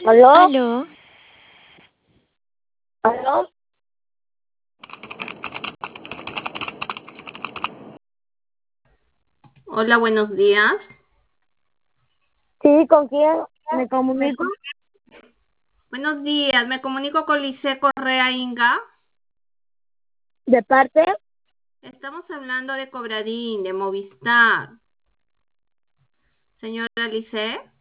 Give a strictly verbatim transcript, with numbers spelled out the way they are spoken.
¿Aló? Aló, ¿Aló? Hola, buenos días. Sí, ¿con quién me Me comunico? com- Buenos días, me comunico con Lice Correa Inga. ¿De parte? Estamos hablando de Cobradín, de Movistar. Señora Lice.